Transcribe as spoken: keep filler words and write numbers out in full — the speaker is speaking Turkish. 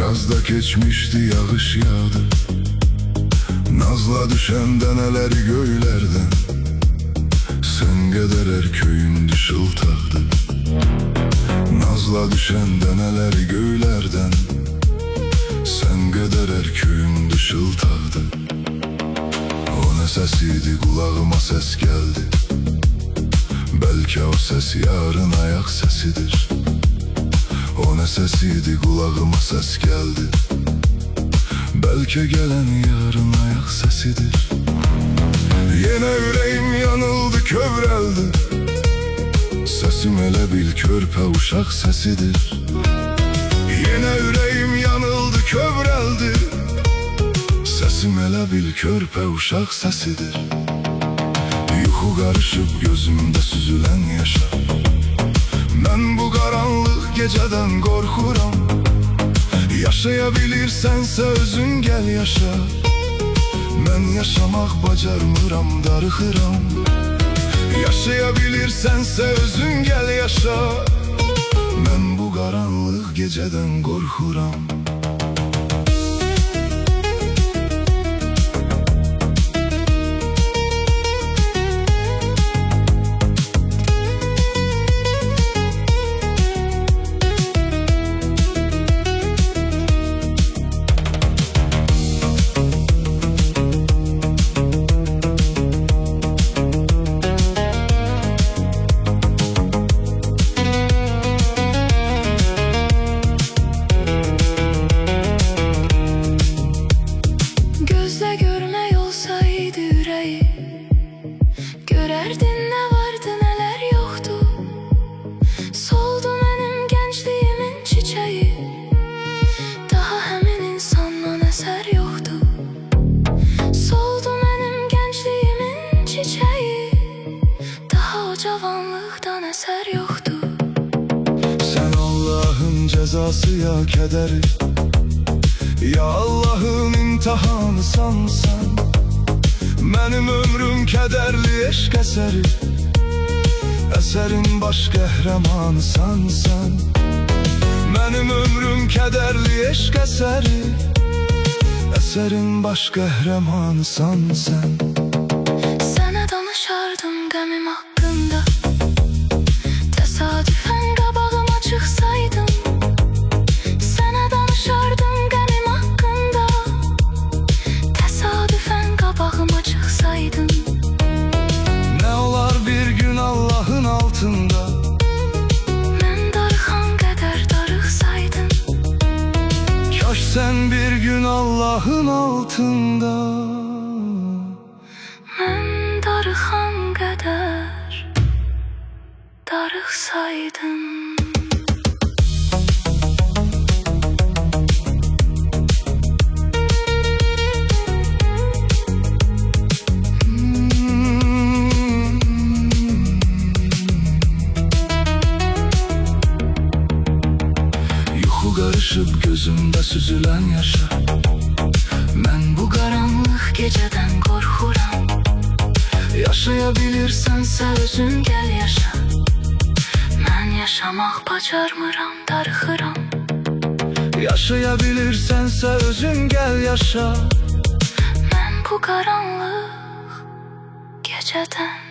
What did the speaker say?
Yazda geçmişti, yağış yağdı. Nazla düşen deneler göylerden, sen gederer köyün dışıltadı. Nazla düşen deneler göylerden, sen gederer köyün dışıltadı. O ne sesiydi, kulağıma ses geldi. Belki o ses yarın ayak sesidir. O ne sesiydi, kulağıma ses geldi. Belki gelen yarın ayak sesidir. Yine yüreğim yanıldı, kövreldi. Sesim hele bil körpe uşak sesidir. Yine yüreğim yanıldı, kövreldi. Sesim hele bil körpe uşak sesidir. Yuhu karışıp gözümde süzülen yaşa. Ben bu karanlık geceden korkuram. Yaşayabilirsense özün gel yaşa. Ben yaşamak bacarmıram, darıxıram. Yaşayabilirsense özün gel yaşa. Ben bu karanlık geceden korkuram. Görerdin ne vardı neler yoktu. Soldu benim gençliğimin çiçeği. Daha hemen insandan eser yoktu. Soldu benim gençliğimin çiçeği. Daha o cavanlıktan eser yoktu. Sen Allah'ın cezası ya kederi, ya Allah'ın imtihanısan sen. Benim ömrüm kederli eşk eseri, eserin baş qəhrəmanısan sen. Benim ömrüm kederli eşk eseri, eserin baş qəhrəmanısan sen. Sana danışardım qəmim haqqında. Tesadüfen qabağıma çıxsaydın. Sana danışardım qəmim haqqında. Tesadüfen qabağıma çıxsaydın. Ne olar bir gün Allah'ın altında. Mən darıxan qədər darıxsaydın. Kaş sen bir gün Allah'ın altında. Mən darıxan qədər darıxsaydın. Karışıp gözümde süzülen yaşa. Ben bu karanlık geceden korkuram. Yaşayabilirsense özün gel yaşa. Ben yaşamak bacarmıram, darıxıram. Yaşayabilirsense özün gel yaşa. Ben bu karanlık geceden